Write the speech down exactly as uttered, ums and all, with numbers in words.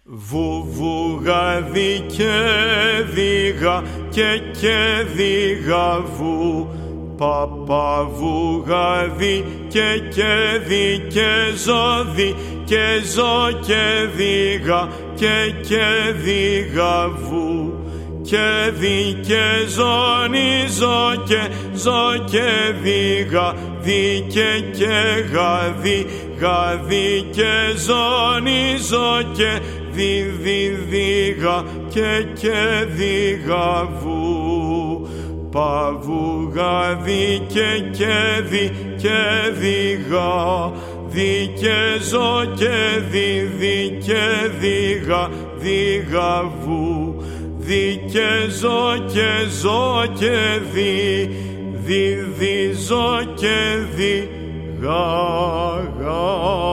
Βουβουγαδί και δίγα και και δίγα βου. Παπαβουγαδί και και δι και ζώδι και ζω και δίγα και και δίγα βου. Και δι και ζώνη ζω και ζω και δίγα δι και και γαδί γαδί και ζώνη ζω και δι δι δίγα και και δίγα βου. Παβουγαδί και και δι και δίγα δι και ζω και δι δι και δίγα δίγα βου. Δι και ζω και ζω και δι δι δι ζω και δι γα γα.